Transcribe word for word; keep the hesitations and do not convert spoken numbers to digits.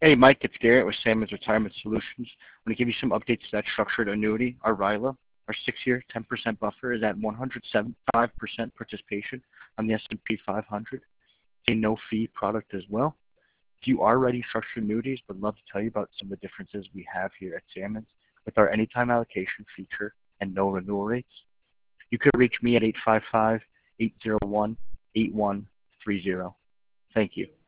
Hey, Mike, it's Garrett with Salmon's Retirement Solutions. I'm going to give you some updates to that structured annuity, our RILA. Our six-year, ten percent buffer is at one hundred seventy-five percent participation on the S and P five hundred. It's a no-fee product as well. If you are writing structured annuities, would love to tell you about some of the differences we have here at Salmon's with our anytime allocation feature and no renewal rates. You could reach me at eight five five, eight zero one, eight one three zero. Thank you.